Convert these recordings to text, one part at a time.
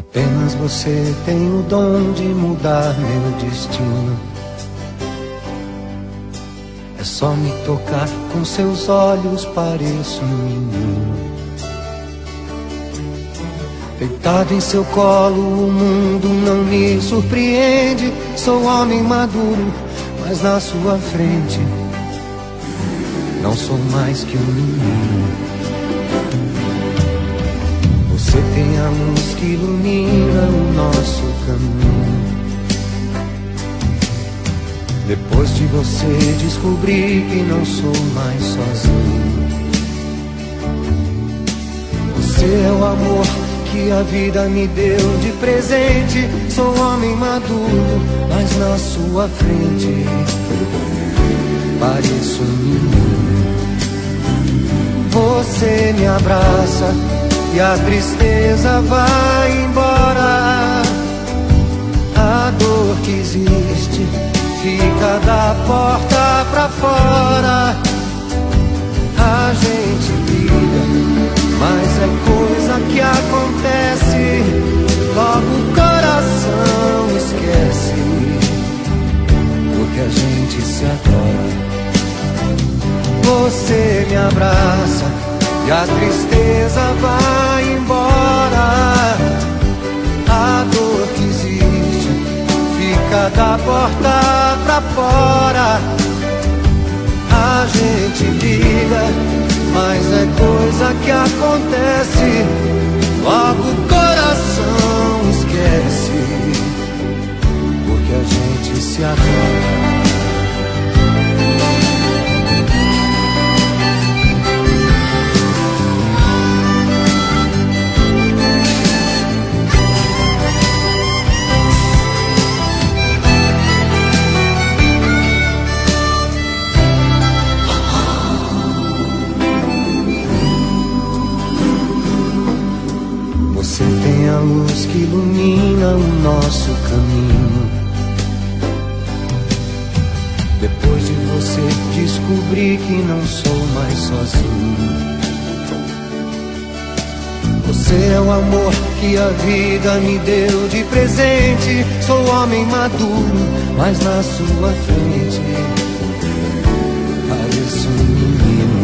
Apenas você tem o dom de mudar meu destino. É só me tocar com seus olhos, pareço um menino. Deitado em seu colo, o mundo não me surpreende. Sou homem maduro, mas na sua frente não sou mais que um menino. Você tem a luz que ilumina o nosso caminho. Depois de você descobri que não sou mais sozinho. Você é o amor que a vida me deu de presente. Sou homem maduro, mas na sua frente pareço um menino. Você me abraça e a tristeza vai embora. A dor que existe fica da porta pra fora. A gente briga, mas é coisa que acontece. Logo o coração esquece, porque a gente se adora. Você me abraça e a tristeza vai embora. A dor que existe fica da porta pra fora. A gente liga, mas é coisa que acontece. Logo o coração esquece, porque a gente se adora. Você tem a luz que ilumina o nosso caminho. Depois de você descobri que não sou mais sozinho. Você é o amor que a vida me deu de presente. Sou homem maduro, mas na sua frente pareço um menino.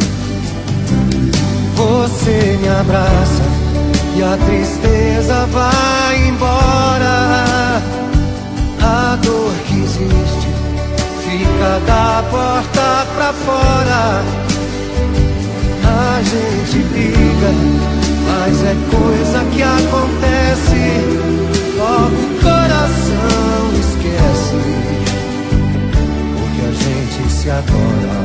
Você me abraça e a tristeza vai embora. A dor que existe fica da porta pra fora. A gente briga, mas é coisa que acontece. Logo o coração esquece, porque a gente se adora.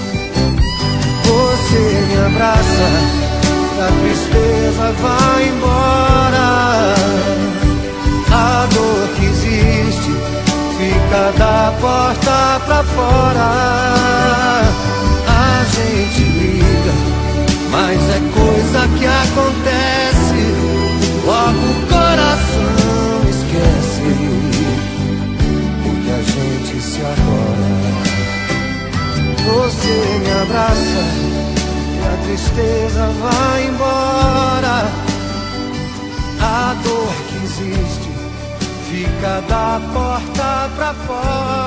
Você me abraça, a tristeza vai embora. A dor que existe fica da porta pra fora. A gente briga, mas é coisa que acontece. Logo o coração esquece, porque a gente se adora. Você me abraça, a tristeza vai embora. A dor que existe fica da porta pra fora.